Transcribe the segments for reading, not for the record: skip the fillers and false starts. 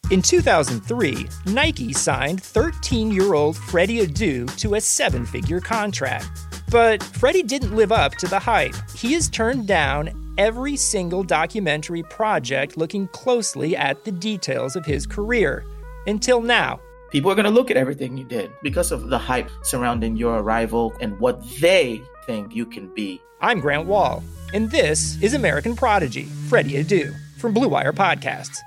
In 2003, Nike signed 13-year-old Freddie Adu to a 7-figure contract. But Freddie didn't live up to the hype. He has turned down every single documentary project looking closely at the details of his career. Until now. People are going to look at everything you did because of the hype surrounding your arrival and what they think you can be. I'm Grant Wall, and this is American Prodigy, Freddie Adu, from Blue Wire Podcasts.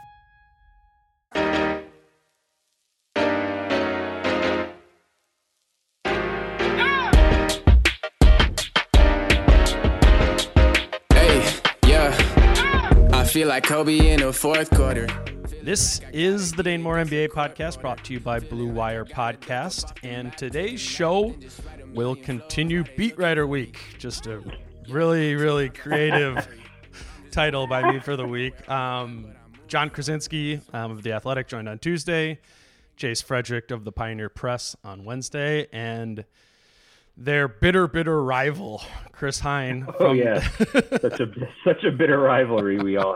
Feel like Kobe in the fourth quarter. This is the Dane Moore NBA podcast brought to you by Blue Wire Podcast, and today's show will continue Beat Writer Week. Just a really, really creative title by me for the week. John Krasinski of The Athletic joined on Tuesday, Jace Frederick of the Pioneer Press on Wednesday, and their bitter rival, Chris Hine. Oh yeah, such a bitter rivalry we all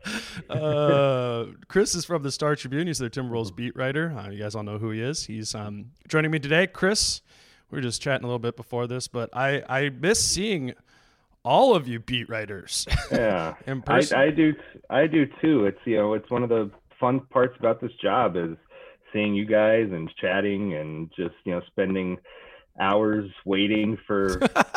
have. Chris is from the Star Tribune. He's their Timberwolves beat writer. You guys all know who he is. He's joining me today. Chris, we were just chatting a little bit before this, but I miss seeing all of you beat writers. Yeah, in person. I do too. It's it's one of the fun parts about this job is seeing you guys and chatting and just spending hours waiting for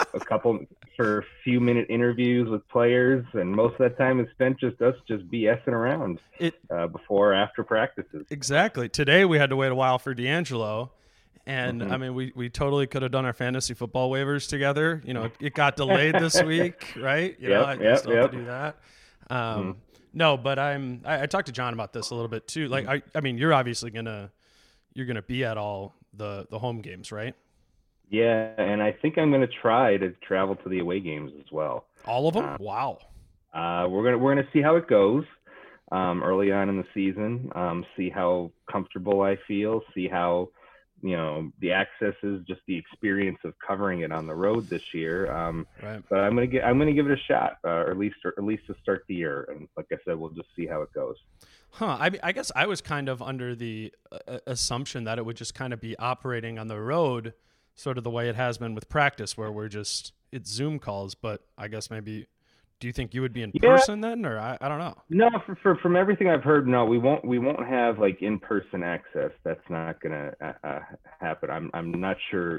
a few minute interviews with players, and most of that time is spent just BSing around before or after practices. Exactly. Today we had to wait a while for D'Angelo, and I mean we totally could have done our fantasy football waivers together. It got delayed this week, right? I still have to do that. No, but I talked to John about this a little bit too. Like I mean you're obviously gonna be at all the home games, right? Yeah, and I think I'm going to try to travel to the away games as well. All of them? Wow. We're gonna see how it goes early on in the season. See how comfortable I feel. See how the access is, just the experience of covering it on the road this year. Right. But I'm gonna give it a shot, or at least to start the year. And like I said, we'll just see how it goes. Huh. I guess I was kind of under the assumption that it would just kind of be operating on the road, sort of the way it has been with practice, where it's Zoom calls. But I guess maybe, do you think you would be in person then, or I don't know? No, from everything I've heard, no, we won't have like in-person access. That's not gonna happen. I'm not sure,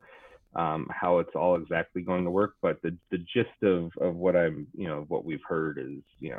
how it's all exactly going to work, but the gist of what what we've heard is,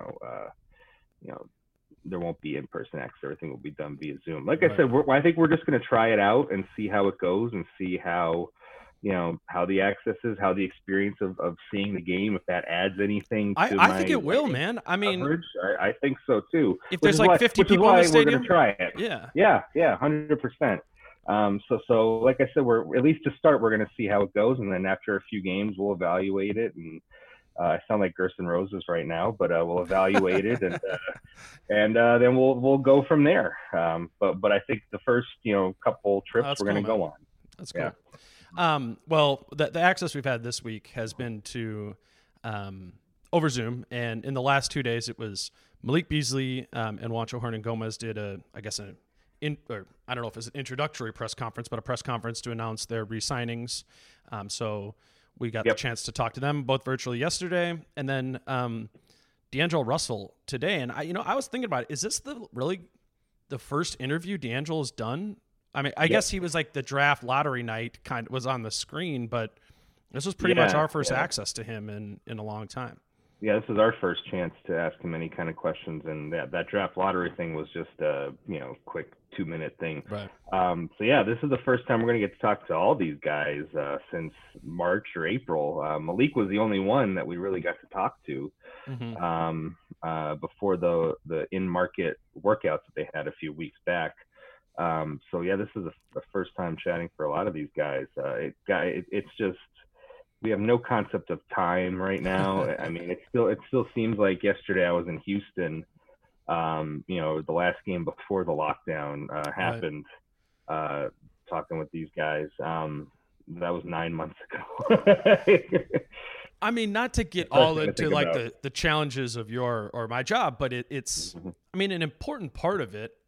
there won't be in-person access. Everything will be done via Zoom. Like I said, I think we're just going to try it out and see how it goes, and see how the access is, how the experience of seeing the game, if that adds anything to I think it will, man. I mean, I think so too. If there's like 50 people in the stadium, we're going to try it. Yeah, 100%. So like I said, we're at least to start, we're going to see how it goes, and then after a few games, we'll evaluate it. And I sound like Gerson Roses right now, but we'll evaluate it, and then we'll go from there. But I think the first couple trips we're going to go on. That's cool. Yeah. Well, the access we've had this week has been to over Zoom, and in the last 2 days, it was Malik Beasley and Juancho Hernan-Gomez did I don't know if it's an introductory press conference, but a press conference to announce their re-signings. So we got the chance to talk to them both virtually yesterday, and then D'Angelo Russell today. And I was thinking about it. Is this really the first interview D'Angelo's done? I mean, I guess he was like the draft lottery night kind of was on the screen, but this was pretty much our first access to him in a long time. Yeah, this is our first chance to ask him any kind of questions, and that draft lottery thing was just a quick 2-minute thing. Right. So yeah, this is the first time we're going to get to talk to all these guys since March or April. Malik was the only one that we really got to talk to before the in-market workouts that they had a few weeks back. So yeah, this is the first time chatting for a lot of these guys. It's just, we have no concept of time right now. I mean, it still seems like yesterday I was in Houston, the last game before the lockdown happened, talking with these guys. That was 9 months ago. I mean, not to get all into like the challenges of your or my job, but it's I mean, an important part of it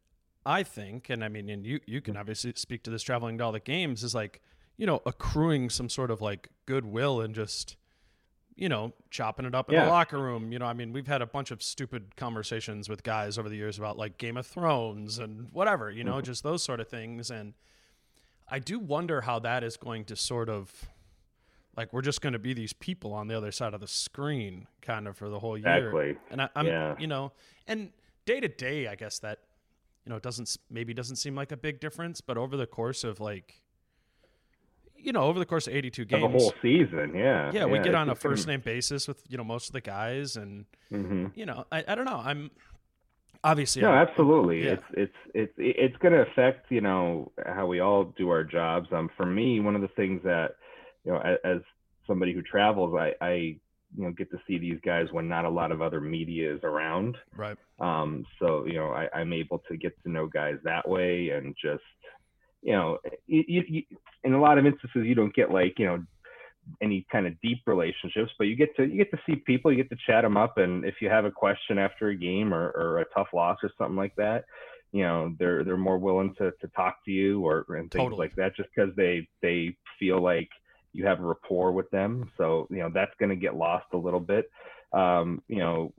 I think, and I mean, and you can obviously speak to this traveling to all the games, is like, accruing some sort of like goodwill and just, chopping it up in the locker room. I mean, we've had a bunch of stupid conversations with guys over the years about like Game of Thrones and whatever, just those sort of things. And I do wonder how that is going to sort of, like, we're just going to be these people on the other side of the screen kind of for the whole year. Exactly. And I'm, and day to day, I guess that, doesn't seem like a big difference, but over the course of like, over the course of 82 games, the whole season. Yeah. We get on a first name basis with, most of the guys, and, I don't know. I'm obviously, absolutely. Yeah. It's going to affect, how we all do our jobs. For me, one of the things that, as somebody who travels, I get to see these guys when not a lot of other media is around. Right. So, I'm able to get to know guys that way, and just, you, in a lot of instances, you don't get like, any kind of deep relationships, but you get to see people, you get to chat them up. And if you have a question after a game or a tough loss or something like that, they're more willing to talk to you and things like that, just because they feel like you have a rapport with them. So, that's going to get lost a little bit. We'll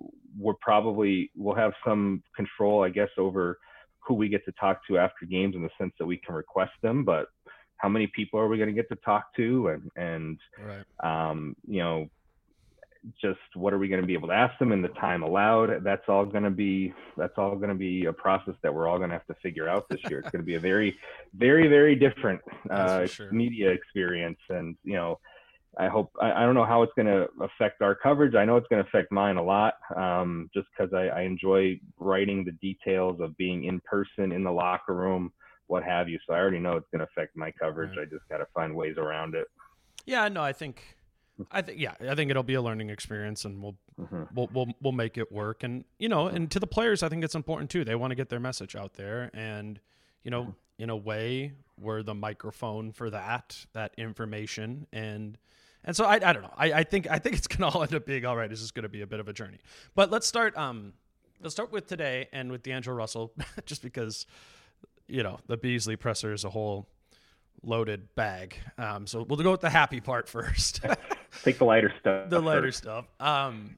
have some control, I guess, over who we get to talk to after games, in the sense that we can request them, but how many people are we going to get to talk to? And right. Just what are we going to be able to ask them in the time allowed? That's all going to be a process that we're all going to have to figure out this year. It's going to be a very, very, very different media experience. And, I don't know how it's going to affect our coverage. I know it's going to affect mine a lot, just because I enjoy writing the details of being in person, in the locker room, what have you. So I already know it's going to affect my coverage. Right. I just got to find ways around it. Yeah, no, I think it'll be a learning experience, and we'll make it work. And, and to the players, I think it's important too. They want to get their message out there, and, in a way, we're the microphone for that information. And so I don't know. I think it's going to all end up being all right. It's just going to be a bit of a journey, but let's start with today and with D'Angelo Russell, just because, the Beasley presser is a whole loaded bag. So we'll go with the happy part first. Take the lighter stuff. The lighter stuff. And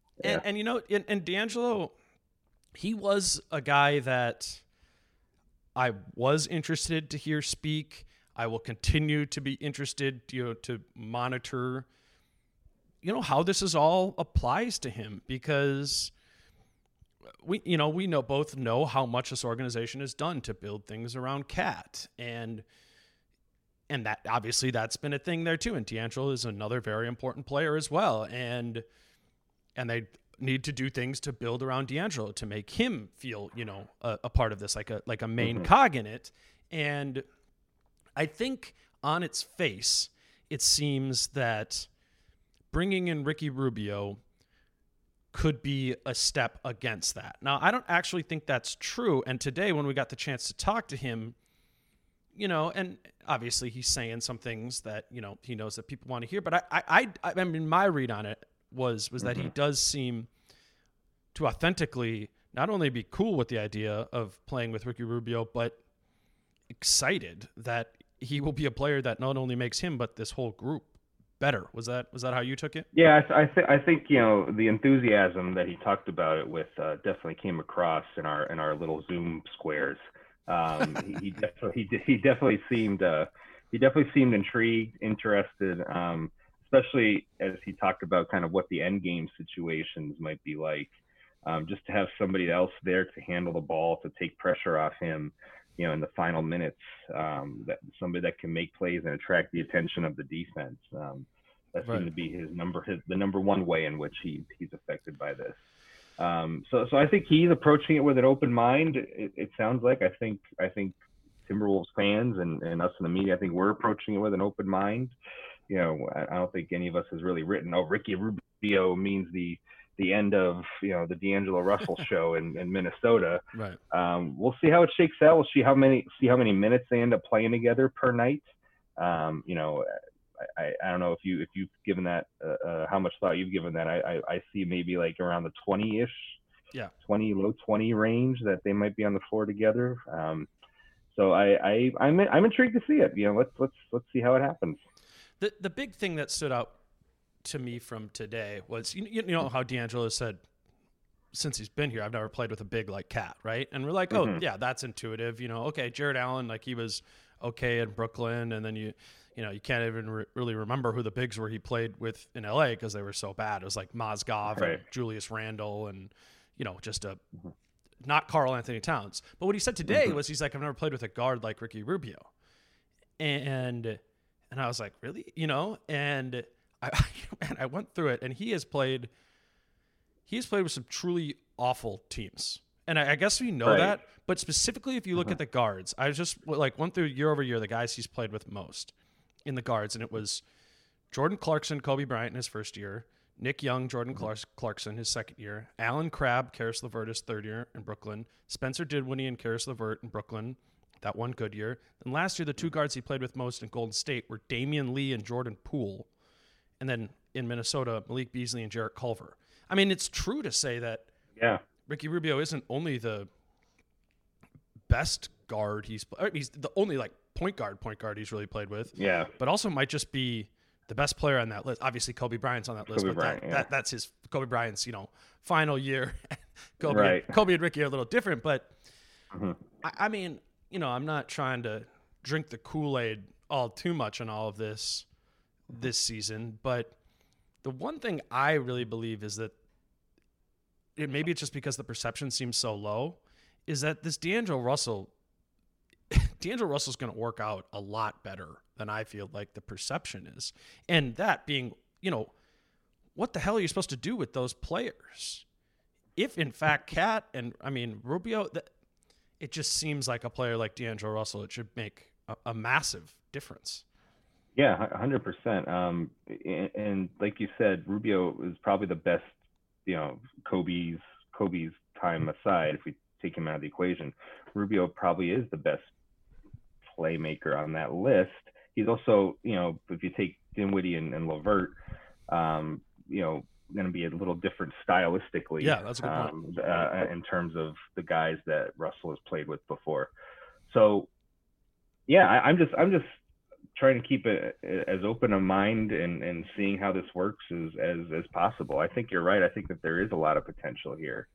D'Angelo, he was a guy that I was interested to hear speak. I will continue to be interested, to monitor, how this is all applies to him, because we both know how much this organization has done to build things around Cat, and that obviously that's been a thing there too. And D'Angelo is another very important player as well. And they need to do things to build around D'Angelo to make him feel, a part of this, like a main cog in it. And I think on its face, it seems that bringing in Ricky Rubio could be a step against that. Now, I don't actually think that's true. And today, when we got the chance to talk to him, and obviously he's saying some things that, he knows that people want to hear. But I mean, my read on it was that he does seem to authentically not only be cool with the idea of playing with Ricky Rubio, but excited that he will be a player that not only makes him, but this whole group better. Was that how you took it? Yeah, I think the enthusiasm that he talked about it with definitely came across in our little Zoom squares. He definitely seemed intrigued, interested, especially as he talked about kind of what the end game situations might be like. Just to have somebody else there to handle the ball, to take pressure off him, in the final minutes, that somebody that can make plays and attract the attention of the defense. That seemed to be the number one way in which he's affected by this. So I think he's approaching it with an open mind. It sounds like I think Timberwolves fans and us in the media, I think we're approaching it with an open mind. I don't think any of us has really written, Ricky Rubio means the end of the D'Angelo Russell show in Minnesota. Right. We'll see how it shakes out. We'll see how many minutes they end up playing together per night. I don't know if you've given that how much thought you've given that. I see maybe like around the 20-ish low 20 range that they might be on the floor together. So I'm intrigued to see it. Let's see how it happens. The big thing that stood out to me from today was you know how D'Angelo said, since he's been here, I've never played with a big like Cat, right? And we're like, oh yeah, that's intuitive. Okay, Jared Allen, like he was okay in Brooklyn, and then you can't even really remember who the bigs were he played with in LA because they were so bad. It was like Mozgov and Julius Randle and just a not Karl Anthony Towns. But what he said today was he's like, I've never played with a guard like Ricky Rubio, and I was like, really, and I went through it, and he has played with some truly awful teams. And I guess we know that, but specifically if you look at the guards, I just went through year over year the guys he's played with most in the guards, and it was Jordan Clarkson, Kobe Bryant in his first year, Nick Young, Jordan Clarkson his second year, Alan Crabb, Karis LeVert his third year in Brooklyn, Spencer Dinwiddie and Karis LeVert in Brooklyn, that one good year. And last year the two guards he played with most in Golden State were Damian Lee and Jordan Poole, and then in Minnesota, Malik Beasley and Jarrett Culver. I mean, it's true to say that Ricky Rubio isn't only the best guard he's the only point guard he's really played with. Yeah. But also might just be the best player on that list. Obviously, Kobe Bryant's on that list, that's his Kobe Bryant's, final year. Kobe and Ricky are a little different, but I mean, I'm not trying to drink the Kool-Aid all too much on all of this season, but the one thing I really believe is that maybe it's just because the perception seems so low, is that this D'Angelo Russell's going to work out a lot better than I feel like the perception is. And that being, what the hell are you supposed to do with those players? If in fact Cat and Rubio, it just seems like a player like D'Angelo Russell, it should make a massive difference. Yeah, 100%. And like you said, Rubio is probably the best, Kobe's time aside, if we take him out of the equation, Rubio probably is the best playmaker on that list. He's also, if you take Dinwiddie and LeVert, going to be a little different stylistically. Yeah, that's a good point. In terms of the guys that Russell has played with before. So, yeah, I'm just trying to keep it as open a mind and seeing how this works as possible. I think you're right. I think that there is a lot of potential here,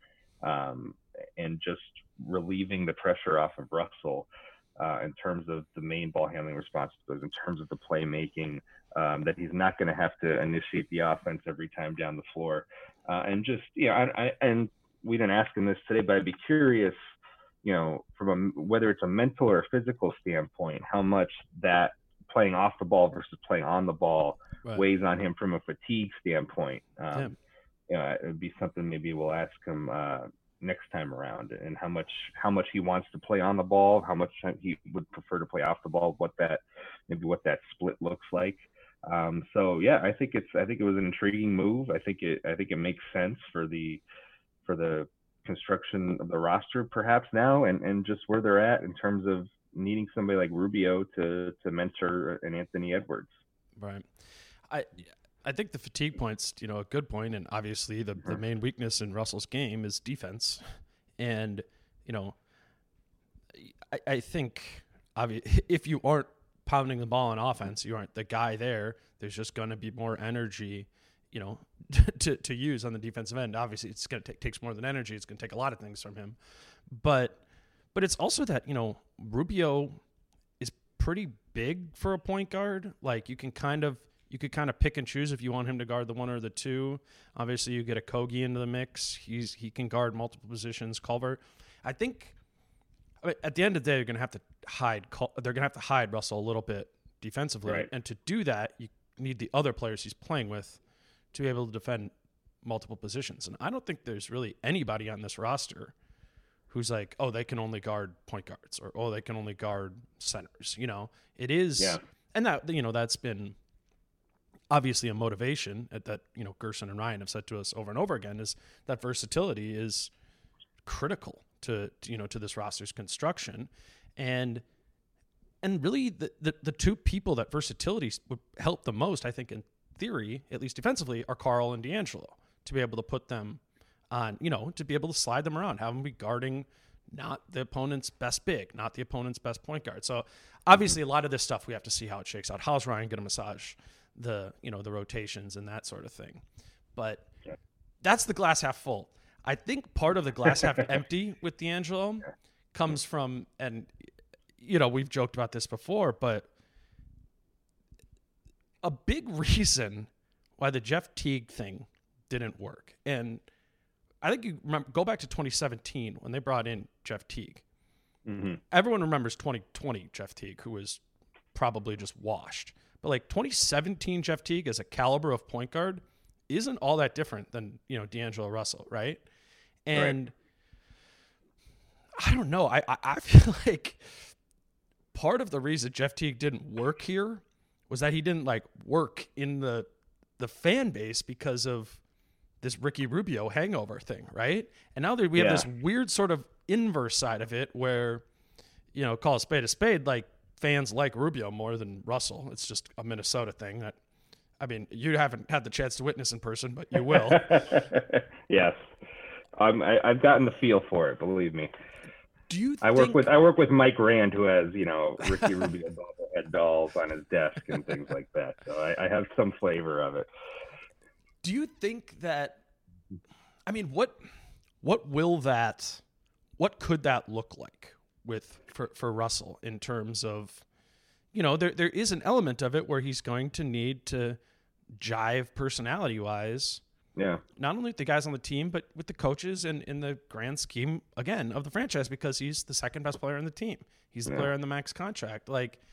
and just relieving the pressure off of Russell in terms of the main ball handling responsibilities, in terms of the playmaking, that he's not going to have to initiate the offense every time down the floor, and just and we didn't ask him this today, but I'd be curious, from whether it's a mental or a physical standpoint, how much that playing off the ball versus playing on the ball weighs on him from a fatigue standpoint. It would be something maybe we'll ask him next time around, and how much he wants to play on the ball, how much he would prefer to play off the ball, what that split looks like. So yeah, I think it was an intriguing move. I think it makes sense for the construction of the roster perhaps now, and just where they're at in terms of needing somebody like Rubio to mentor an Anthony Edwards. Right. I think the fatigue point's, a good point, and obviously the main weakness in Russell's game is defense. And, I think if you aren't pounding the ball on offense, you aren't the guy there, there's just going to be more energy, to use on the defensive end. Obviously, it's going to takes more than energy. It's going to take a lot of things from him. But it's also that, Rubio is pretty big for a point guard. Like you could kind of pick and choose if you want him to guard the one or the two. Obviously, you get a Kogi into the mix. He can guard multiple positions. Culver, I think, at the end of the day, they're going to have to hide Russell a little bit defensively, right. And to do that, you need the other players he's playing with to be able to defend multiple positions. And I don't think there's really anybody on this roster who's like, oh, they can only guard point guards, or oh, they can only guard centers. It is, and that that's been obviously a motivation that Gerson and Ryan have said to us over and over again, is that versatility is critical to this roster's construction, and really the two people that versatility would help the most, I think in theory, at least defensively, are Karl and D'Angelo, to be able to put them on, to be able to slide them around, have them be guarding not the opponent's best big, not the opponent's best point guard. So obviously a lot of this stuff we have to see how it shakes out. How's Ryan going to massage the rotations and that sort of thing? But that's the glass half full. I think part of the glass half empty with D'Angelo comes from, and we've joked about this before, but a big reason why the Jeff Teague thing didn't work, and I think you remember, go back to 2017 when they brought in Jeff Teague. Mm-hmm. Everyone remembers 2020 Jeff Teague, who was probably just washed. But like 2017 Jeff Teague as a caliber of point guard isn't all that different than, D'Angelo Russell, right? And I don't know. I feel like part of the reason Jeff Teague didn't work here was that he didn't work in the fan base because of this Ricky Rubio hangover thing, right? And now that we have this weird sort of inverse side of it where, call a spade, fans like Rubio more than Russell. It's just a Minnesota thing you haven't had the chance to witness in person, but you will. Yes. I've gotten the feel for it, believe me. Do you I work with Mike Rand, who has, Ricky Rubio bobblehead dolls on his desk and things like that. So I have some flavor of it. Do you think that, what could that look like for Russell in terms of, there is an element of it where he's going to need to jive personality wise. Yeah. Not only with the guys on the team, but with the coaches and in the grand scheme, again, of the franchise, because he's the second best player on the team. He's the player on the max contract.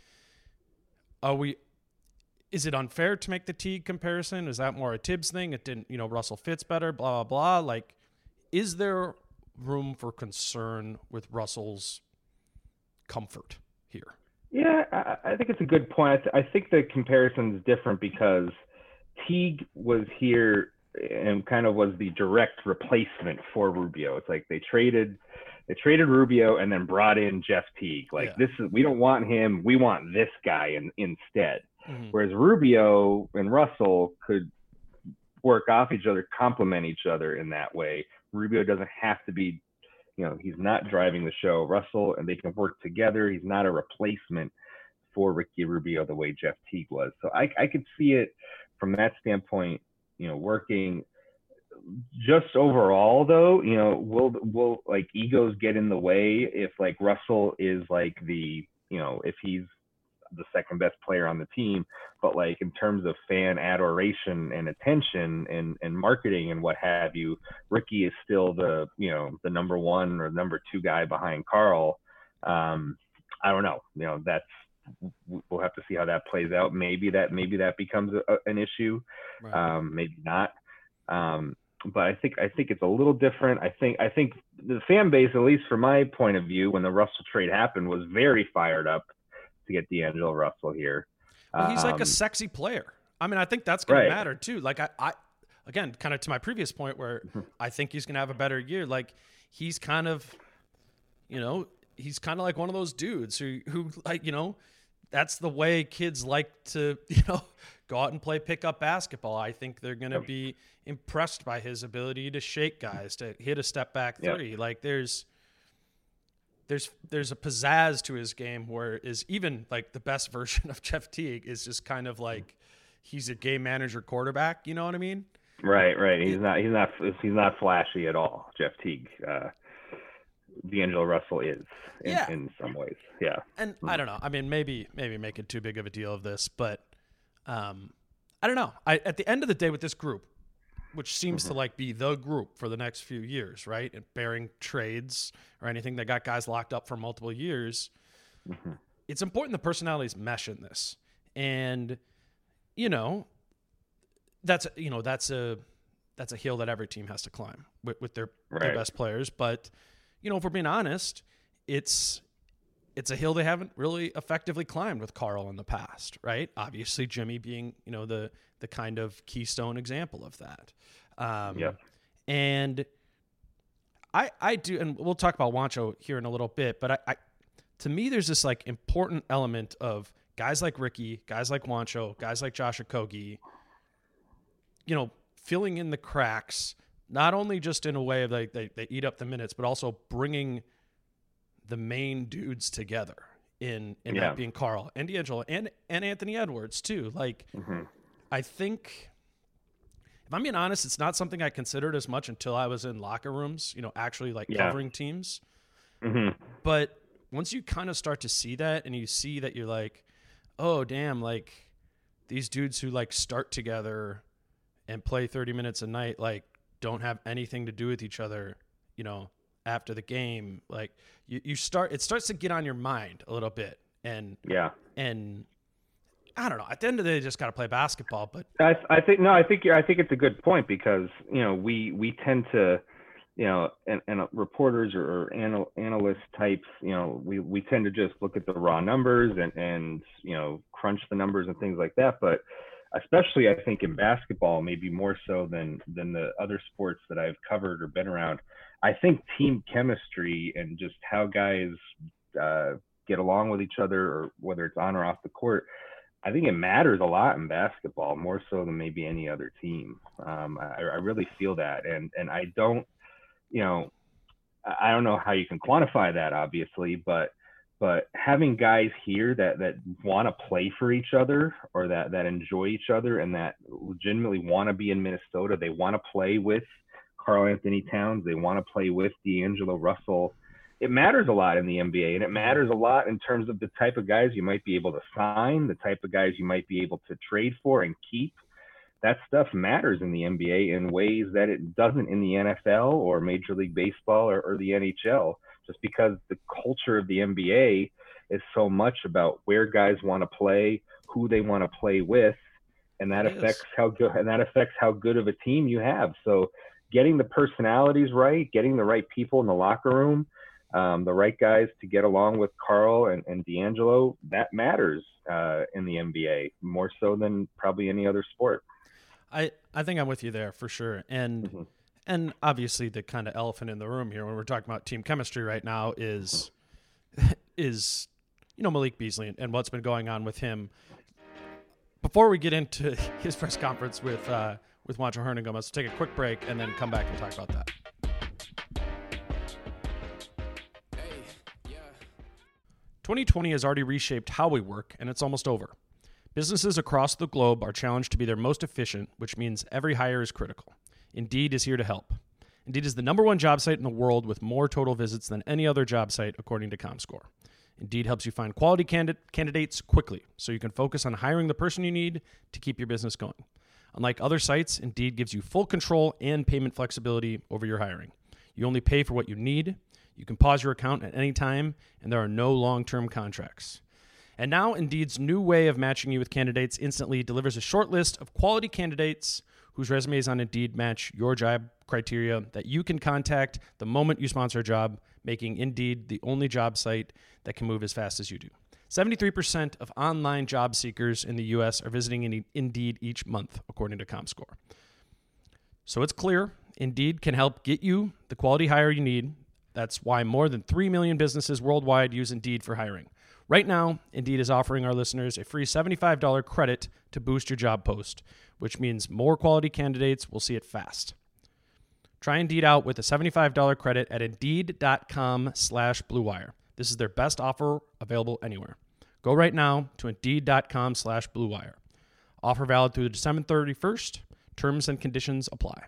Is it unfair to make the Teague comparison? Is that more a Tibbs thing? It didn't, Russell fits better, blah, blah, blah. Is there room for concern with Russell's comfort here? Yeah, I think it's a good point. I think the comparison is different because Teague was here and kind of was the direct replacement for Rubio. It's like they traded Rubio and then brought in Jeff Teague. We don't want him. We want this guy instead. Mm-hmm. Whereas Rubio and Russell could work off each other, complement each other in that way. Rubio doesn't have to be, he's not driving the show. Russell, and they can work together. He's not a replacement for Ricky Rubio the way Jeff Teague was. So I could see it from that standpoint, working. Just overall though, will egos get in the way if Russell is if he's the second best player on the team, but in terms of fan adoration and attention and marketing and what have you, Ricky is still the number one or number two guy behind Carl. I don't know, we'll have to see how that plays out. Maybe that becomes an issue. Right. Maybe not. But I think it's a little different. I think the fan base, at least from my point of view, when the Russell trade happened, was very fired up to get D'Angelo Russell here. Well, he's a sexy player. I think that's going to matter too. I again, kind of to my previous point where I think he's going to have a better year. He's kind of, like one of those dudes who that's the way kids like to, go out and play pickup basketball. I think they're going to be impressed by his ability to shake guys, to hit a step back three. There's a pizzazz to his game where is even the best version of Jeff Teague is just kind of he's a game manager quarterback. You know what I mean? Right. He's not flashy at all. Jeff Teague, D'Angelo Russell is in some ways. Yeah. And I don't know. Maybe making too big of a deal of this, but I don't know. At the end of the day with this group, which seems to be the group for the next few years, right? And bearing trades or anything that got guys locked up for multiple years. Mm-hmm. It's important the personalities mesh in this. And, that's a hill that every team has to climb with their best players. But, if we're being honest, it's a hill they haven't really effectively climbed with Carl in the past, right? Obviously, Jimmy being, the kind of keystone example of that. And I do, and we'll talk about Juancho here in a little bit, but I to me, there's this important element of guys like Ricky, guys like Juancho, guys like Josh Okogie, filling in the cracks not only just in a way of like they eat up the minutes, but also bringing the main dudes together in that being Carl and D'Angelo and Anthony Edwards too. Like, I think, if I'm being honest, it's not something I considered as much until I was in locker rooms, actually like covering teams. But once you kind of start to see that and you see that, you're like, oh damn, like these dudes who like start together and play 30 minutes a night, like don't have anything to do with each other, after the game. Like it starts to get on your mind a little bit. And I don't know, at the end of the day, you just got to play basketball. But I think it's a good point, because, we tend to, and reporters or analyst types, we tend to just look at the raw numbers and crunch the numbers and things like that. But especially, I think in basketball, maybe more so than the other sports that I've covered or been around, I think team chemistry and just how guys get along with each other, or whether it's on or off the court, I think it matters a lot in basketball, more so than maybe any other team. I really feel that, and I don't. I don't know how you can quantify that, obviously, but having guys here that want to play for each other, or that enjoy each other, and that legitimately want to be in Minnesota, they want to play with Karl-Anthony Towns, they want to play with D'Angelo Russell. It matters a lot in the NBA, and it matters a lot in terms of the type of guys you might be able to sign, the type of guys you might be able to trade for and keep. That stuff matters in the NBA in ways that it doesn't in the NFL or Major League Baseball or the NHL, just because the culture of the NBA is so much about where guys want to play, who they want to play with, and that affects how good of a team you have. So getting the personalities right, getting the right people in the locker room, the right guys to get along with Carl and D'Angelo, that matters in the NBA more so than probably any other sport. I think I'm with you there for sure. And and obviously the kind of elephant in the room here when we're talking about team chemistry right now is Malik Beasley and what's been going on with him. Before we get into his press conference with Juancho Hernangomez, let's take a quick break and then come back and talk about that. 2020 has already reshaped how we work, and it's almost over. Businesses across the globe are challenged to be their most efficient, which means every hire is critical. Indeed is here to help. Indeed is the #1 job site in the world with more total visits than any other job site, according to Comscore. Indeed helps you find quality candidates quickly, so you can focus on hiring the person you need to keep your business going. Unlike other sites, Indeed gives you full control and payment flexibility over your hiring. You only pay for what you need. You can pause your account at any time, and there are no long-term contracts. And now Indeed's new way of matching you with candidates instantly delivers a short list of quality candidates whose resumes on Indeed match your job criteria that you can contact the moment you sponsor a job, making Indeed the only job site that can move as fast as you do. 73% of online job seekers in the U.S. are visiting Indeed each month, according to Comscore. So it's clear, Indeed can help get you the quality hire you need. That's why more than 3 million businesses worldwide use Indeed for hiring. Right now, Indeed is offering our listeners a free $75 credit to boost your job post, which means more quality candidates will see it fast. Try Indeed out with a $75 credit at Indeed.com/BlueWire. This is their best offer available anywhere. Go right now to Indeed.com/BlueWire. Offer valid through December 31st. Terms and conditions apply.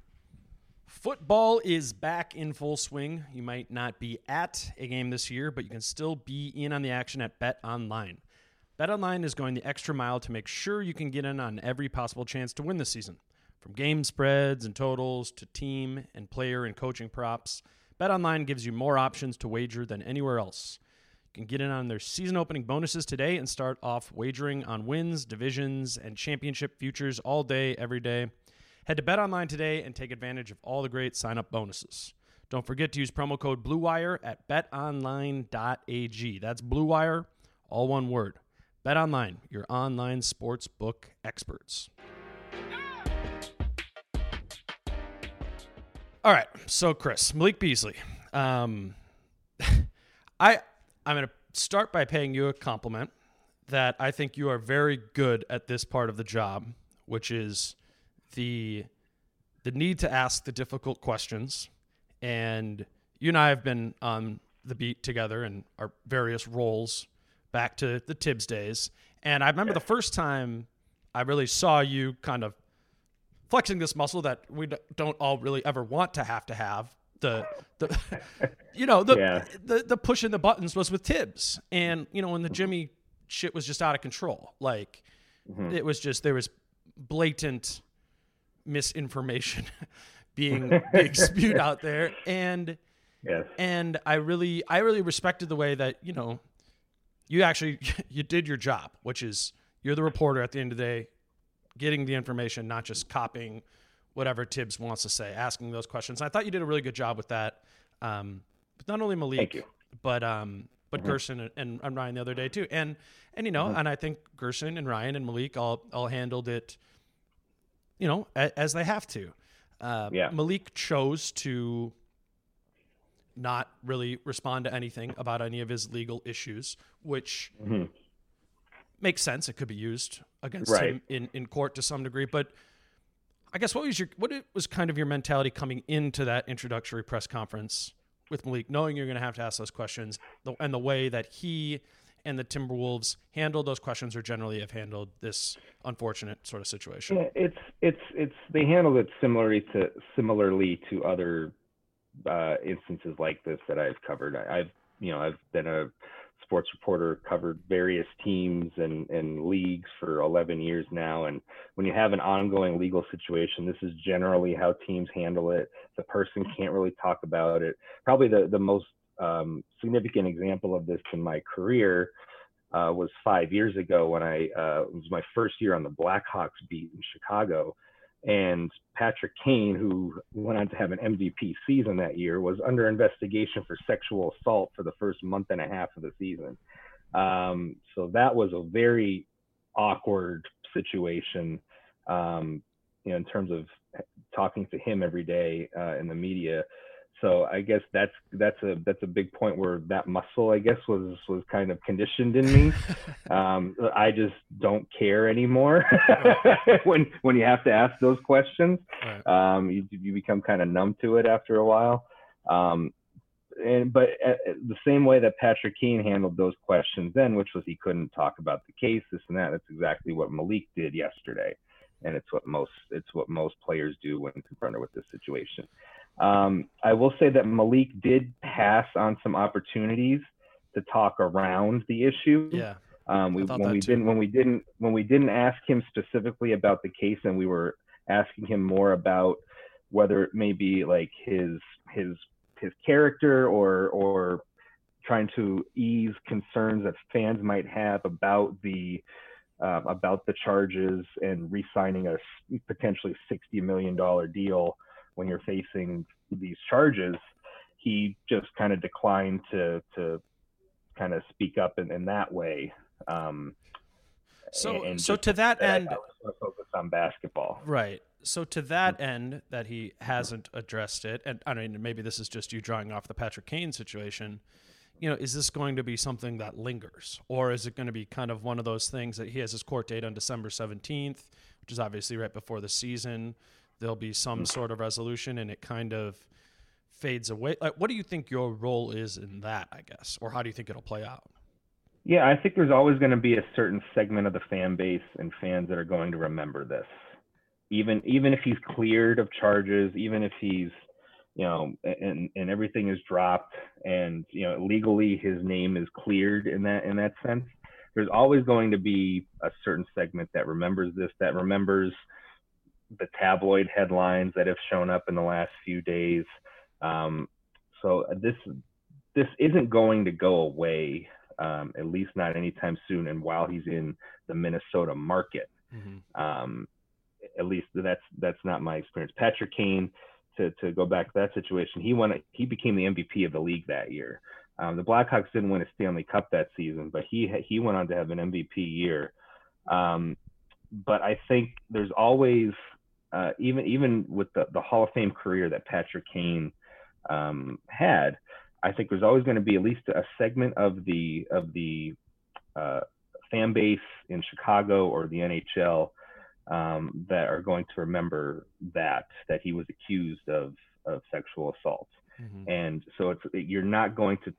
Football is back in full swing. You might not be at a game this year, but you can still be in on the action at BetOnline. BetOnline is going the extra mile to make sure you can get in on every possible chance to win this season. From game spreads and totals to team and player and coaching props, BetOnline gives you more options to wager than anywhere else. You can get in on their season-opening bonuses today and start off wagering on wins, divisions, and championship futures all day, every day. Head to BetOnline today and take advantage of all the great sign-up bonuses. Don't forget to use promo code BlueWire at betonline.ag. That's BlueWire, all one word. BetOnline, your online sports book experts. All right, so Chris, Malik Beasley. I'm going to start by paying you a compliment that I think you are very good at this part of the job, which is the the need to ask the difficult questions. And you and I have been on the beat together in our various roles back to the Tibbs days. And I remember the first time I really saw you kind of flexing this muscle that we don't all really ever want to have the pushing the buttons was with Tibbs. And, when the Jimmy shit was just out of control, like it was just, there was blatant misinformation being spewed out there. And, yes. And I really respected the way that, you did your job, which is you're the reporter at the end of the day, getting the information, not just copying whatever Tibbs wants to say, asking those questions. And I thought you did a really good job with that. But not only Malik, but Gerson and Ryan the other day too. And and I think Gerson and Ryan and Malik all handled it, as they have to. Malik chose to not really respond to anything about any of his legal issues, which makes sense. It could be used against him in court to some degree. But I guess what was kind of your mentality coming into that introductory press conference with Malik, knowing you're going to have to ask those questions, and the way that he and the Timberwolves handled those questions, or generally have handled this unfortunate sort of situation? Yeah, it's they handled it similarly to other instances like this that I've covered. I've been a sports reporter, covered various teams and leagues for 11 years now. And when you have an ongoing legal situation, this is generally how teams handle it. The person can't really talk about it. Probably the most significant example of this in my career was 5 years ago when it was my first year on the Blackhawks beat in Chicago. And Patrick Kane, who went on to have an MVP season that year, was under investigation for sexual assault for the first month and a half of the season. So that was a very awkward situation, in terms of talking to him every day in the media. So I guess that's a big point where that muscle, I guess, was kind of conditioned in me. I just don't care anymore when you have to ask those questions. You become kind of numb to it after a while. But the same way that Patrick Kane handled those questions then, which was he couldn't talk about the case, this and that. That's exactly what Malik did yesterday, and it's what most players do when confronted with this situation. I will say that Malik did pass on some opportunities to talk around the issue. Yeah. When we didn't ask him specifically about the case, and we were asking him more about whether it may be like his character or trying to ease concerns that fans might have about the charges and re-signing a potentially $60 million deal when you're facing these charges, he just kind of declined to kind of speak up in that way. So to that end, I was focused on basketball. Right. So to that end, that he hasn't addressed it, and I mean, maybe this is just you drawing off the Patrick Kane situation. Is this going to be something that lingers, or is it going to be kind of one of those things that he has his court date on December 17th, which is obviously right before the season? There'll be some sort of resolution and it kind of fades away. Like, what do you think your role is in that, I guess? Or how do you think it'll play out? Yeah, I think there's always going to be a certain segment of the fan base and fans that are going to remember this. Even if he's cleared of charges, even if he's, and everything is dropped and, legally his name is cleared in that sense, there's always going to be a certain segment that remembers this, that remembers the tabloid headlines that have shown up in the last few days. So this isn't going to go away, at least not anytime soon. And while he's in the Minnesota market, at least that's not my experience. Patrick Kane, to go back to that situation, he became the MVP of the league that year. The Blackhawks didn't win a Stanley Cup that season, but he went on to have an MVP year. But I think there's always, even with the Hall of Fame career that Patrick Kane had, I think there's always going to be at least a segment of the fan base in Chicago or the NHL that are going to remember that he was accused of sexual assault. And so you're not going to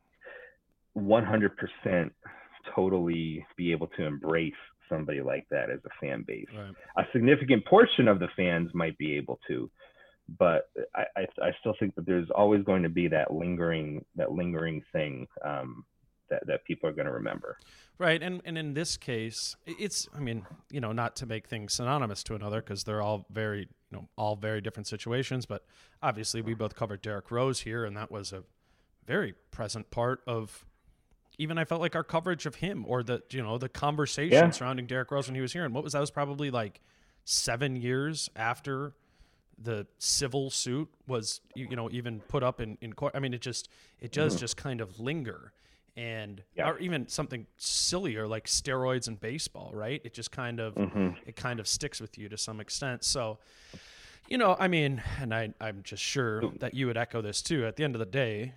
100% totally be able to embrace somebody like that as a fan base. Right. A significant portion of the fans might be able to, but I still think that there's always going to be that lingering thing that people are going to remember. Right. And in this case, it's, I mean, not to make things synonymous to another, because they're all very different situations, but obviously we both covered Derrick Rose here, and that was a very present part of even, I felt like, our coverage of him, or the conversation surrounding Derrick Rose when he was here. And what was that? Was probably like 7 years after the civil suit was, even put up in court. I mean, it does just kind of linger. And or even something sillier like steroids in baseball, right? It just kind of it kind of sticks with you to some extent. So, I mean, and I'm just sure that you would echo this too. At the end of the day,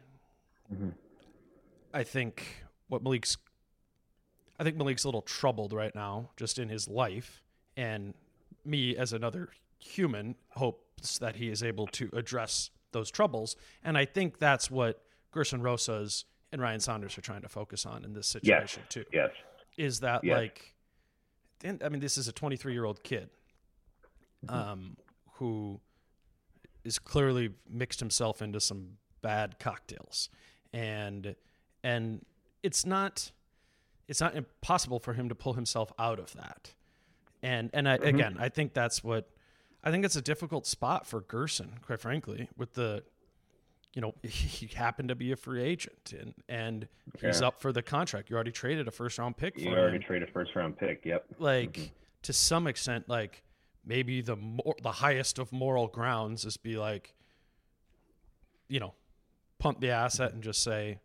I think Malik's a little troubled right now, just in his life, and me as another human hopes that he is able to address those troubles. And I think that's what Gerson Rosas and Ryan Saunders are trying to focus on in this situation too. Yes. Is that like, I mean, this is a 23-year-old kid who is clearly mixed himself into some bad cocktails, and it's not impossible for him to pull himself out of that. And again, I think it's a difficult spot for Gerson, quite frankly, with the, he happened to be a free agent, and he's up for the contract. You already traded a first-round pick for him. You already traded a first-round pick, yep. Like, to some extent, like, maybe the highest of moral grounds is be like, pump the asset and just say,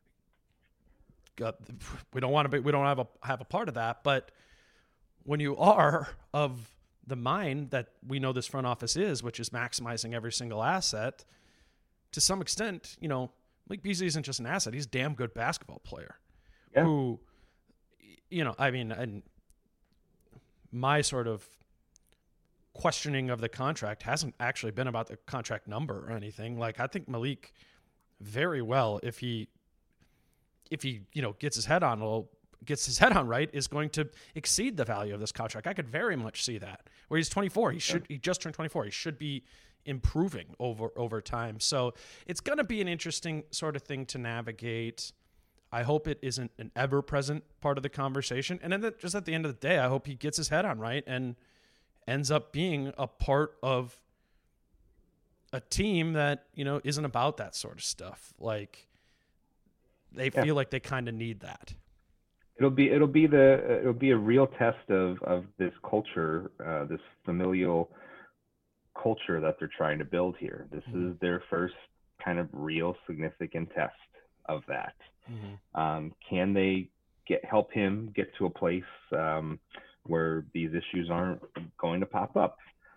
we don't have a part of that. But when you are of the mind that we know this front office is, which is maximizing every single asset, to some extent, Malik Beasley isn't just an asset. He's a damn good basketball player who, I mean, and my sort of questioning of the contract hasn't actually been about the contract number or anything. Like, I think Malik very well, if he gets his head on right, is going to exceed the value of this contract. I could very much see that. Where he's 24, he just turned 24. He should be improving over time. So it's going to be an interesting sort of thing to navigate. I hope it isn't an ever-present part of the conversation. And then just at the end of the day, I hope he gets his head on right and ends up being a part of a team that, isn't about that sort of stuff. Like, they feel like they kind of need that. It'll be a real test of this culture, this familial culture that they're trying to build here. This is their first kind of real significant test of that. Can they help him get to a place where these issues aren't going to pop up?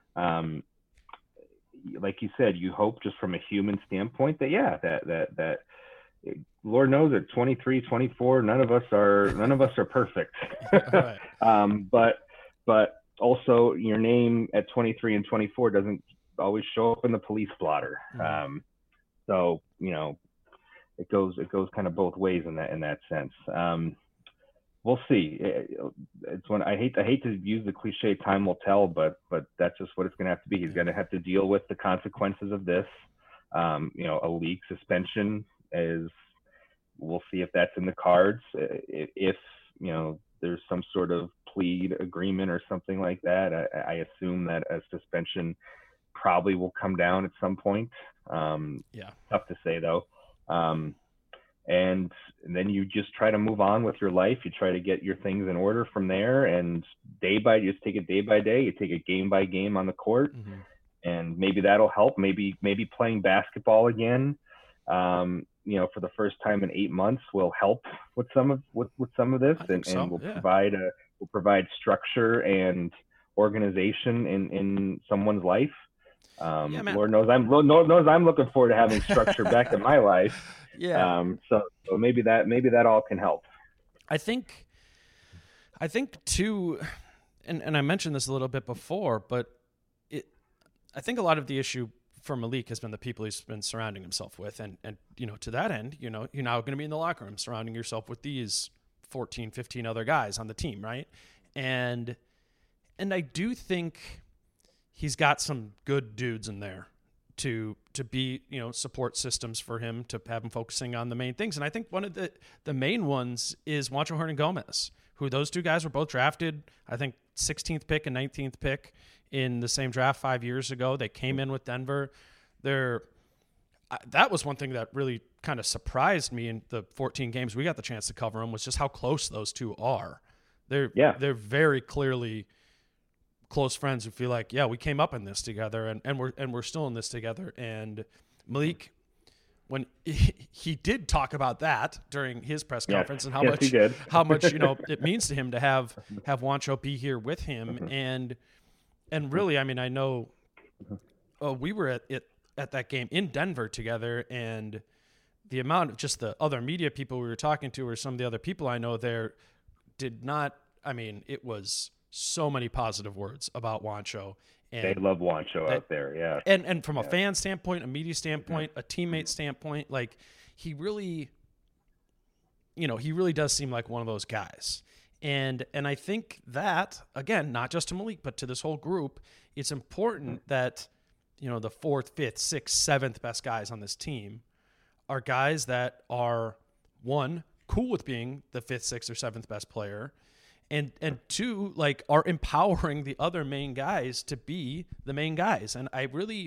Like you said, you hope just from a human standpoint that Lord knows at 23, 24, none of us are perfect. Right. But also your name at 23 and 24 doesn't always show up in the police blotter. So, it goes kind of both ways in that sense. We'll see. It's when I hate to use the cliche, time will tell, but that's just what it's going to have to be. He's going to have to deal with the consequences of this. A league suspension is, we'll see if that's in the cards. If there's some sort of plead agreement or something like that, I assume that a suspension probably will come down at some point. Tough to say though. And then you just try to move on with your life. You try to get your things in order from there, and you just take it day by day. You take it game by game on the court, and maybe that'll help. Maybe playing basketball again, for the first time in 8 months will help with some of this, and will provide structure and organization in someone's life. Lord knows I'm looking forward to having structure back in my life. So maybe that all can help. I think too, and I mentioned this a little bit before, but I think a lot of the issue for Malik has been the people he's been surrounding himself with. And to that end, you're now going to be in the locker room surrounding yourself with these 14, 15 other guys on the team, right? And I do think he's got some good dudes in there to be, support systems for him, to have him focusing on the main things. And I think one of the main ones is Juancho Hernangomez, who those two guys were both drafted, I think 16th pick and 19th pick in the same draft 5 years ago. They came in with Denver. That was one thing that really kind of surprised me in the 14 games we got the chance to cover them, was just how close those two are. They're very clearly close friends who feel like, yeah, we came up in this together, and we're still in this together. And Malik, when he did talk about that during his press conference, and how much it means to him to have Juancho be here with him, and really, I mean, I know we were at that game in Denver together, and the amount of just the other media people we were talking to, or some of the other people I know there, it was so many positive words about Juancho. And they love Juancho out there, yeah. And from a fan standpoint, a media standpoint, a teammate standpoint, like he really does seem like one of those guys. And I think that, again, not just to Malik, but to this whole group, it's important that, the 4th, 5th, 6th, 7th best guys on this team are guys that are, one, cool with being the 5th, 6th, or 7th best player, and two, like, are empowering the other main guys to be the main guys. And I really,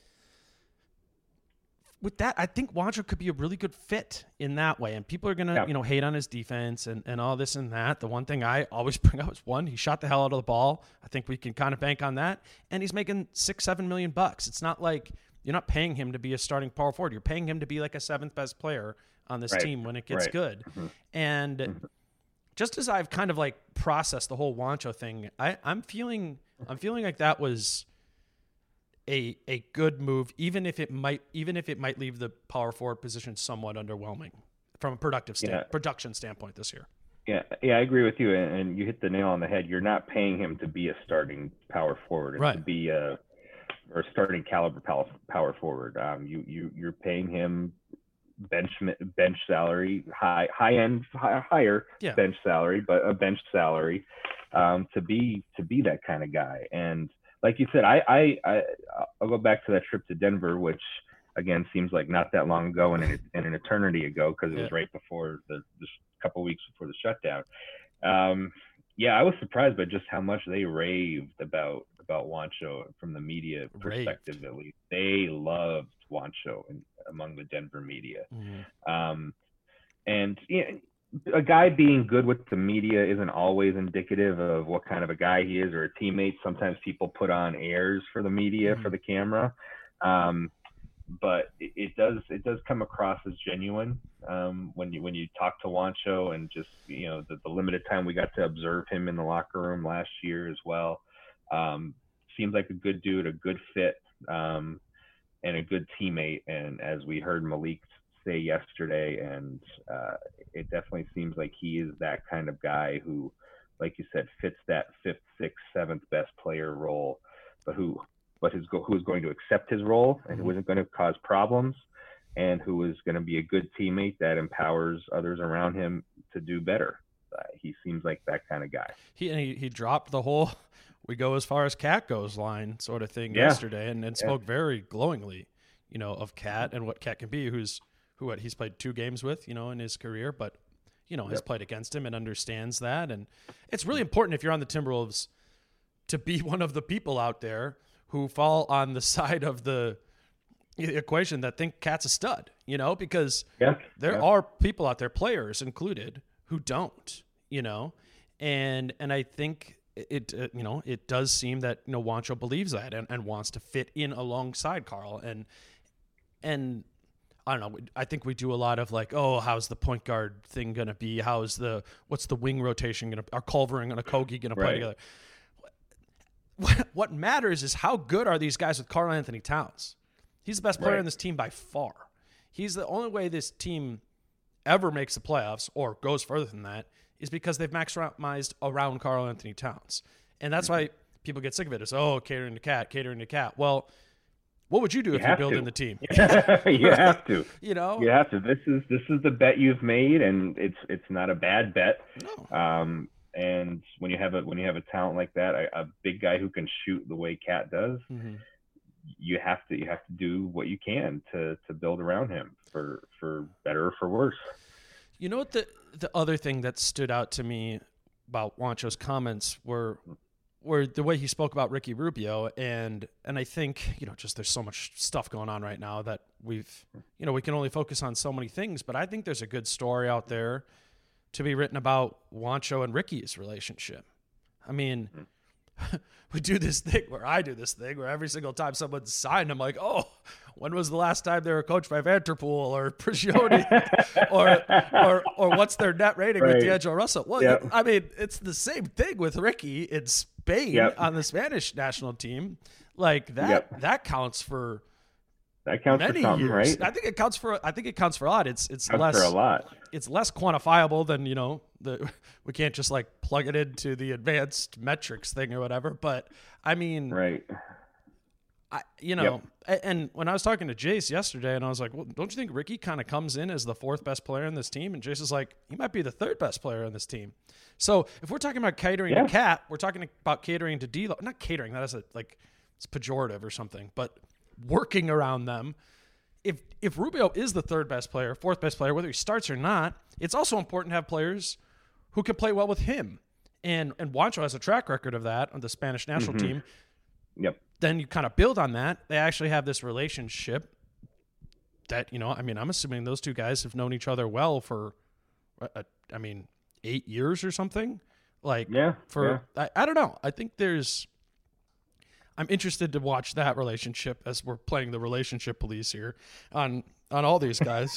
with that, I think Juancho could be a really good fit in that way. And people are going to, hate on his defense and all this and that. The one thing I always bring up is, one, he shot the hell out of the ball. I think we can kind of bank on that. And he's making $6-7 million bucks. It's not like you're not paying him to be a starting power forward. You're paying him to be like a 7th best player on this team when it gets good. Mm-hmm. And just as I've kind of like processed the whole Juancho thing, I'm feeling like that was a good move, even if it might leave the power forward position somewhat underwhelming from a production standpoint this year. Yeah, I agree with you, and you hit the nail on the head. You're not paying him to be a starting power forward, to be a starting caliber power forward. You're paying him bench salary, higher bench salary, but a bench salary to be that kind of guy. And like you said, I'll go back to that trip to Denver, which again seems like not that long ago and an eternity ago, because it was right before the couple weeks before the shutdown. I was surprised by just how much they raved about Juancho from the media perspective. At least they loved Juancho among the Denver media. Mm-hmm. And a guy being good with the media isn't always indicative of what kind of a guy he is or a teammate. Sometimes people put on airs for the media, for the camera. But it does come across as genuine when you talk to Juancho, and just the limited time we got to observe him in the locker room last year as well. Seems like a good dude, a good fit, and a good teammate. And as we heard Malik say yesterday, and it definitely seems like he is that kind of guy who, like you said, fits that 5th, 6th, 7th best player role, but who is going to accept his role and who isn't going to cause problems, and who is going to be a good teammate that empowers others around him to do better. He seems like that kind of guy. He dropped the whole "we go as far as Cat goes" line sort of thing yesterday, and spoke very glowingly, of Cat and what Cat can be. He's played 2 games with, in his career, but has played against him and understands that. And it's really important, if you're on the Timberwolves, to be one of the people out there who fall on the side of the equation that think Cat's a stud, because there are people out there, players included, who don't, and I think it does seem that, Juancho believes that and wants to fit in alongside Karl. And I don't know, I think we do a lot of like, oh, how's the point guard thing going to be? What's the wing rotation going to, are Culver and Okogie going to play together? What matters is how good are these guys with Karl Anthony Towns. He's the best player on this team by far. He's the only way this team ever makes the playoffs or goes further than that is because they've maximized around Karl Anthony Towns. And that's why people get sick of it. It's, catering to Cat. Well, what would you do if you're building the team? You have to. You know? You have to. This is the bet you've made, and it's not a bad bet. No. And when you have a talent like that, a big guy who can shoot the way Cat does, you have to do what you can to build around him for better or for worse. You know what the other thing that stood out to me about Juancho's comments were the way he spoke about Ricky Rubio, and I think, you know, just there's so much stuff going on right now that we can only focus on so many things, but I think there's a good story out there to be written about Juancho and Ricky's relationship. I mean, I do this thing where every single time someone's signed, I'm like, oh, when was the last time they were coached by Vanterpool or Prigioni or what's their net rating with D'Angelo Russell? Well, I mean, it's the same thing with Ricky in Spain on the Spanish national team. Like that counts for many something, years. right? I think it counts for a lot. It's less for a lot. It's less quantifiable than, you know, we can't just like plug it into the advanced metrics thing or whatever. But I mean, right. And when I was talking to Jace yesterday, and I was like, well, don't you think Ricky kind of comes in as the fourth best player in this team? And Jace is like, he might be the third best player in this team. So if we're talking about catering to Cat, we're talking about catering to D'Lo. Not catering, that is it's pejorative or something, but working around them. If Rubio is the third best player, fourth best player, whether he starts or not, it's also important to have players who can play well with him. And Juancho has a track record of that on the Spanish national team. Yep. Then you kind of build on that. They actually have this relationship that, you know, I mean, I'm assuming those two guys have known each other well for, 8 years or something. I don't know. I think I'm interested to watch that relationship as we're playing the relationship police here on all these guys.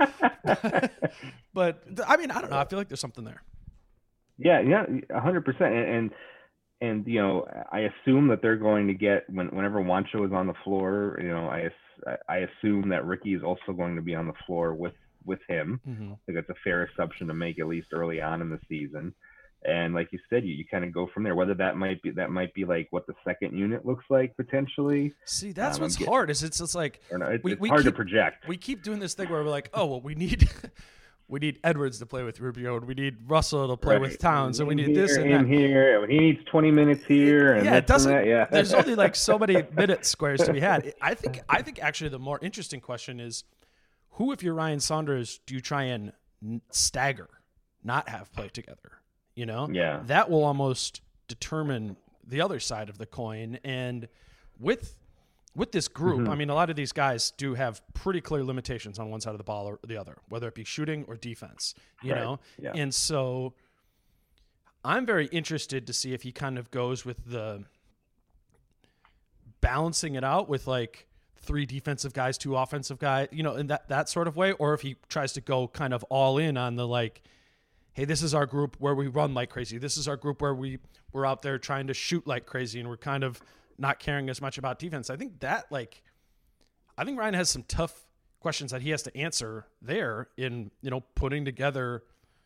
But I mean, I don't know. I feel like there's something there. Yeah, 100%. And you know, I assume that they're going to get whenever Juancho is on the floor. You know, I assume that Ricky is also going to be on the floor with him. I think that's a fair assumption to make, at least early on in the season. And like you said, you kind of go from there. Whether that might be like what the second unit looks like potentially. See, that's what's hard. Is it's like it's hard to project. We keep doing this thing where we're like, oh well, we need Edwards to play with Rubio, and we need Russell to play with Towns, and we need this and that. Here, he needs 20 minutes here, and it doesn't. There's only like so many minute squares to be had. I think actually the more interesting question is, who, if you're Ryan Saunders, do you try and stagger, not have play together? You know, that will almost determine the other side of the coin. And with this group, I mean, a lot of these guys do have pretty clear limitations on one side of the ball or the other, whether it be shooting or defense, you know? Yeah. And so I'm very interested to see if he kind of goes with the balancing it out with like 3 defensive guys, 2 offensive guys, you know, in that sort of way, or if he tries to go kind of all in on the like, hey, this is our group where we run like crazy. This is our group where we're out there trying to shoot like crazy, and we're kind of not caring as much about defense. I think Ryan has some tough questions that he has to answer there in, you know, putting together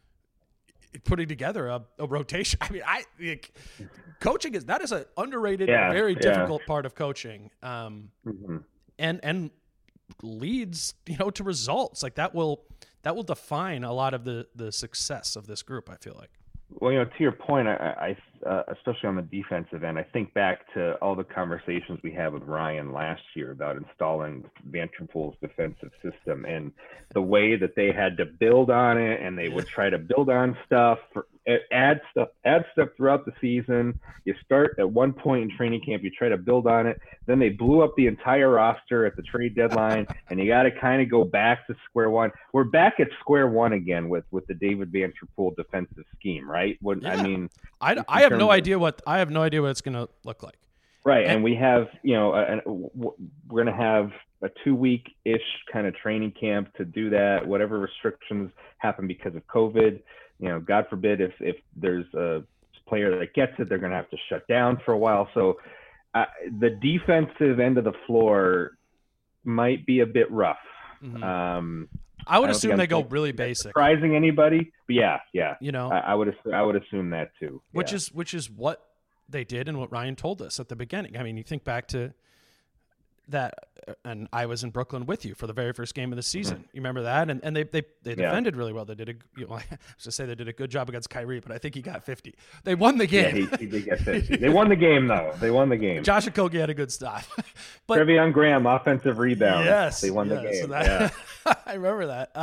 a rotation. I mean, coaching is an underrated, very difficult part of coaching. And leads, you know, to results like that will define a lot of the success of this group, I feel like. Well, you know, to your point, I especially on the defensive end, I think back to all the conversations we had with Ryan last year about installing Vanterpool's defensive system and the way that they had to build on it, and they would try to build on stuff, add stuff throughout the season. You start at one point in training camp, you try to build on it. Then they blew up the entire roster at the trade deadline, and you got to kind of go back to square one. We're back at square one again with the David Vanterpool defensive scheme, right? I mean, I have no idea what it's going to look like. Right, and we have, you know, we're going to have a 2-week-ish kind of training camp to do that. Whatever restrictions happen because of COVID, you know, God forbid if there's a player that gets it, they're going to have to shut down for a while. So the defensive end of the floor might be a bit rough. I would assume they go really basic. Surprising anybody, but yeah. You know, I would assume that too. Which is what they did and what Ryan told us at the beginning. I mean, you think back to that, and I was in Brooklyn with you for the very first game of the season. You remember that? And they defended really well. They did I was to say they did a good job against Kyrie, but I think he got 50. They won the game. Yeah, he did get 50. They won the game, though. They won the game. Josh Okogie had a good stop. But Trevion Graham, offensive rebound. Yes. They won the game. So I remember that.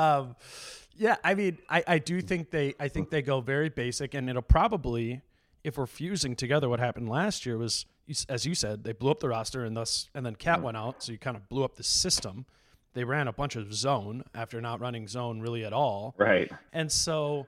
I mean, I do think I think they go very basic, and it'll probably, if we're fusing together what happened last year was, as you said, they blew up the roster and then Cat went out, so you kind of blew up the system. They ran a bunch of zone after not running zone really at all. Right. And so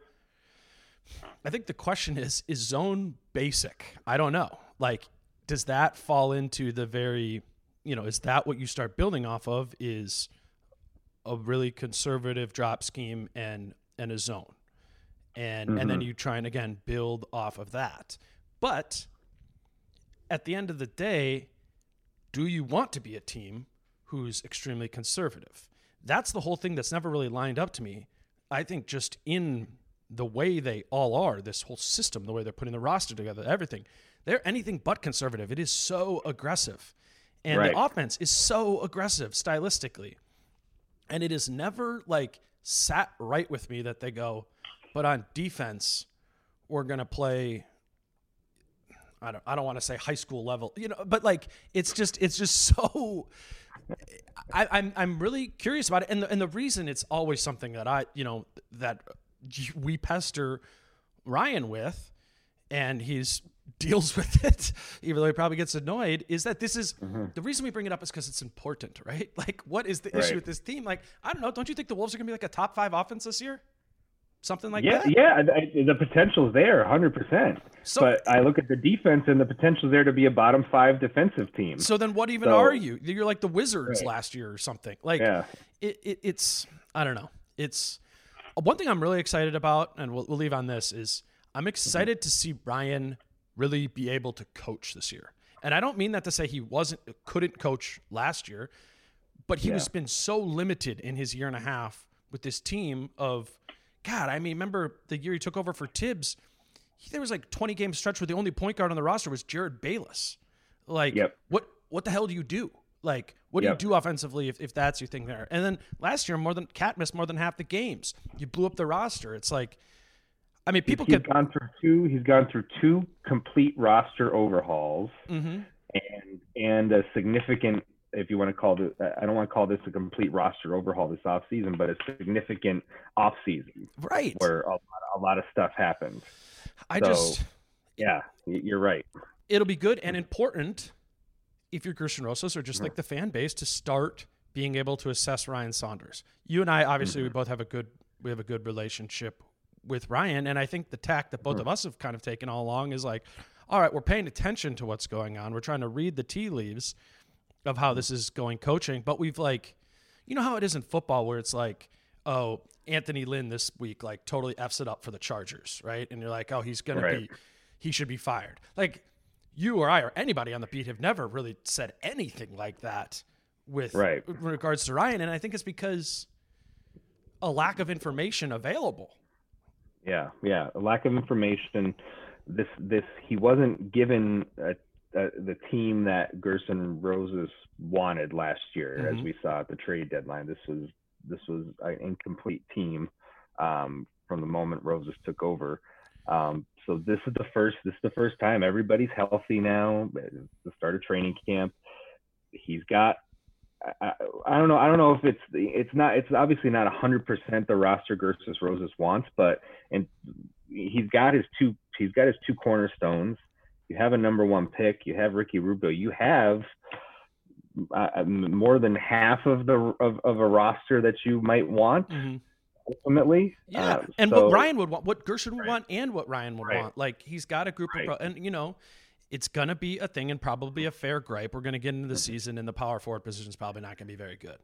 I think the question is zone basic? I don't know. Like, does that fall into the very, is that what you start building off of, is a really conservative drop scheme and a zone? And then you try and, again, build off of that. But at the end of the day, do you want to be a team who's extremely conservative? That's the whole thing that's never really lined up to me. I think just in the way they all are, this whole system, the way they're putting the roster together, everything, they're anything but conservative. It is so aggressive. And the offense is so aggressive stylistically. And it is never like sat right with me that they go, but on defense, we're going to play, I don't want to say high school level, but like it's just so. I'm really curious about it, and the reason it's always something that that we pester Ryan with, and he's deals with it, even though he probably gets annoyed, is that this is the reason we bring it up is because it's important, right? Like, what is the issue with this team? Like, I don't know. Don't you think the Wolves are going to be like a top 5 offense this year? Something like that? Yeah, the potential's there, 100%. But I look at the defense, and the potential's there to be a bottom 5 defensive team. So then what even are you? You're like the Wizards last year or something. Like, it's I don't know. It's one thing I'm really excited about, and we'll leave on this, is I'm excited to see Ryan really be able to coach this year. And I don't mean that to say he couldn't coach last year, but he was been so limited in his year and a half with this team of, God, I mean, remember the year he took over for Tibbs, there was like 20-game stretch where the only point guard on the roster was Jared Bayless. Like, what the hell do you do? Like, what do you do offensively if that's your thing there? And then last year, Cat missed more than half the games. You blew up the roster. It's like, I mean, he's gone through two complete roster overhauls, and a significant, if you want to call it, I don't want to call this a complete roster overhaul this offseason, but a significant offseason, right? Where a lot of stuff happened. You're right. It'll be good and important if you're Gerson Rosas or just like the fan base to start being able to assess Ryan Saunders. You and I, obviously, we both have a good relationship with Ryan, and I think the tack that both of us have kind of taken all along is like, all right, we're paying attention to what's going on. We're trying to read the tea leaves of how this is going coaching, but we've like, you know how it is in football where it's like, oh, Anthony Lynn this week like totally F's it up for the Chargers, right? And you're like, oh, he should be fired. Like, you or I or anybody on the beat have never really said anything like that with regards to Ryan, and I think it's because a lack of information available. Yeah, a lack of information. This he wasn't given the team that Gerson Rosas wanted last year, as we saw at the trade deadline. This was an incomplete team from the moment Rosas took over. So this is the first time everybody's healthy now. The start of training camp. He's got. I don't know if it's obviously not 100% the roster Gerson Rosas wants, but he's got his two cornerstones. You have a number 1 pick. You have Ricky Rubio. You have more than half of a roster that you might want. Ultimately, and what Ryan would want, what Gerson would want, and what Ryan would want. Like, he's got a group of, and it's going to be a thing and probably a fair gripe. We're going to get into the season and the power forward position is probably not going to be very good,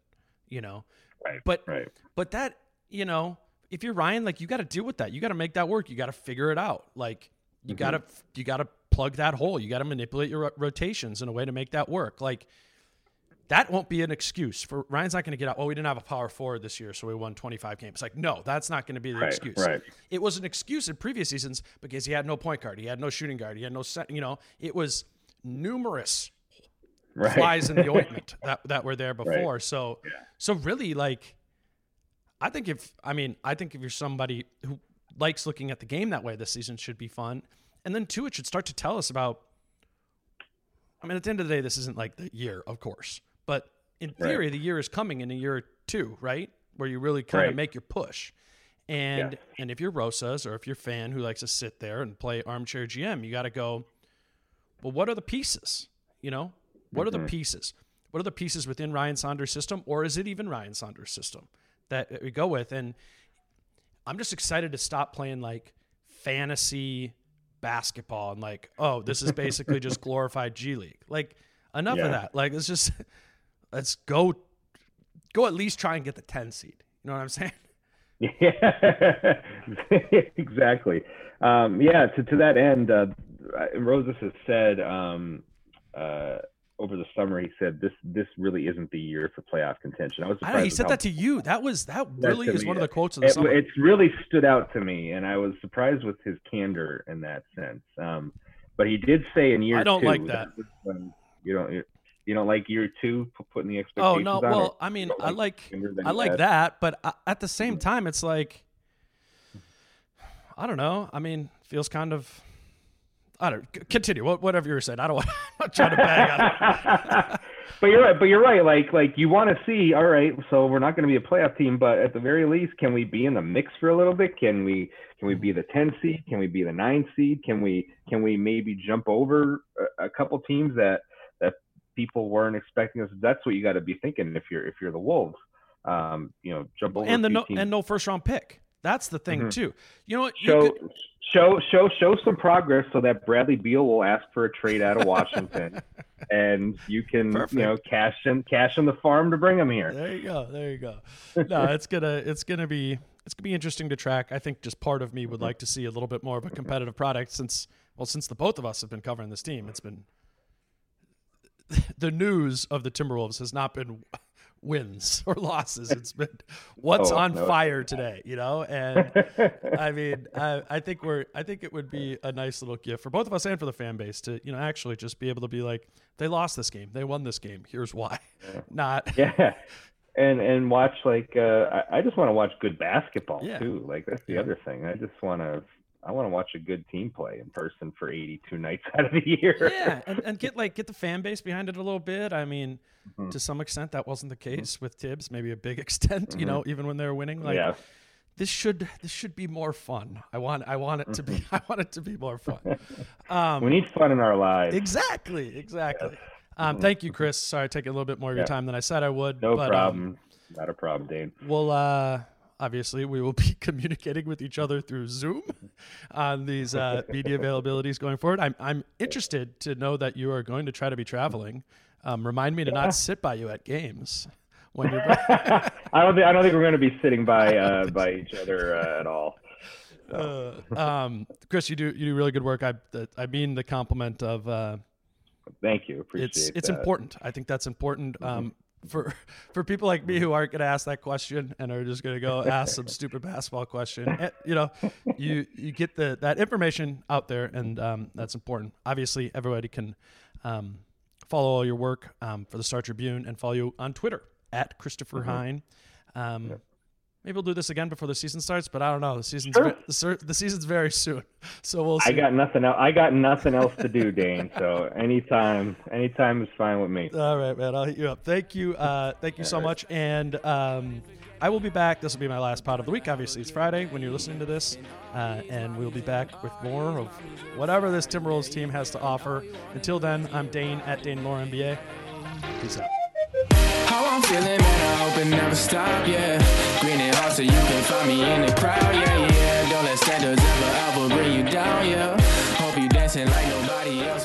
But that, if you're Ryan, like, you got to deal with that. You got to make that work. You got to figure it out. Like, you got to plug that hole. You got to manipulate your rotations in a way to make that work. Like, that won't be an excuse for Ryan's not going to get out. Oh, we didn't have a power forward this year, so we won 25 games. It's like, no, that's not going to be the excuse. Right. It was an excuse in previous seasons because he had no point guard, he had no shooting guard, he had no set. It was numerous flies in the ointment that were there before. Right. So really, like, I think if you're somebody who likes looking at the game that way, this season should be fun. And then two, it should start to tell us about. I mean, at the end of the day, this isn't like the year, of course, but in theory, the year is coming in a year or two, right? Where you really kind of make your push. And if you're Rosas or if you're a fan who likes to sit there and play armchair GM, you got to go, well, what are the pieces? What are the pieces? What are the pieces within Ryan Saunders' system, or is it even Ryan Saunders' system that we go with? And I'm just excited to stop playing like fantasy basketball and like, oh, this is basically just glorified G League. Like, enough of that. Like, let's go at least try and get the 10 seed. You know what I'm saying? Yeah, exactly. To that end, Rosas has said over the summer, he said this really isn't the year for playoff contention. I was surprised. He said that to you. That really is one of the quotes of the summer. It's really stood out to me, and I was surprised with his candor in that sense. But he did say in year two. I don't like that. You don't like year two, putting the expectations. Oh no, on well, I mean, I like that, but at the same time, it's like, I don't know. I mean, feels kind of. I don't continue. Whatever you were saying. I'm not trying to bag on it. But you're right. Like you want to see. All right, so we're not going to be a playoff team, but at the very least, can we be in the mix for a little bit? Can we be the 10 seed? Can we be the 9 seed? Can we maybe jump over a couple teams that people weren't expecting us? That's what you got to be thinking if you're the Wolves. Jump over and no first round pick. That's the thing too. You know what? Show some progress so that Bradley Beal will ask for a trade out of Washington, and you can cash in the farm to bring him here. There you go. No, it's gonna be interesting to track. I think just part of me would like to see a little bit more of a competitive product since the both of us have been covering this team. It's been the news of the Timberwolves has not been wins or losses. It's been what's on fire today, and I mean, I think it would be a nice little gift for both of us and for the fan base to, actually just be able to be like, they lost this game, they won this game, here's why. And watch, like, I just want to watch good basketball too. Like, that's the other thing. I want to watch a good team play in person for 82 nights out of the year. Yeah, and get the fan base behind it a little bit. I mean, to some extent, that wasn't the case with Tibbs. Maybe a big extent, even when they were winning. Like, this should be more fun. I want it to be. I want it to be more fun. We need fun in our lives. Exactly. Yes. Thank you, Chris. Sorry, taking a little bit more of your time than I said I would. No problem. Not a problem, Dane. Well, obviously, we will be communicating with each other through Zoom on these media availabilities going forward. I'm interested to know that you are going to try to be traveling. Remind me to not sit by you at games when you're. I don't think we're going to be sitting by each other at all. Chris, you do really good work. I mean the compliment of. Thank you. Appreciate it's important. I think that's important. For people like me who aren't going to ask that question and are just going to go ask some stupid basketball question, you get that information out there, and that's important. Obviously, everybody can follow all your work for the Star Tribune and follow you on Twitter at Christopher Hine. Maybe we'll do this again before the season starts, but I don't know. The season's very soon, so we'll see. I got nothing else to do, Dane. So anytime is fine with me. All right, man. I'll hit you up. Thank you so much. And I will be back. This will be my last pod of the week. Obviously, it's Friday when you're listening to this, and we'll be back with more of whatever this Timberwolves team has to offer. Until then, I'm Dane at Dane Moore NBA. Peace out. How I'm feeling, man, I hope it never stop, yeah. Green and hot so you can find me in the crowd, yeah. Don't let standards ever bring you down, yeah. Hope you dancing like nobody else.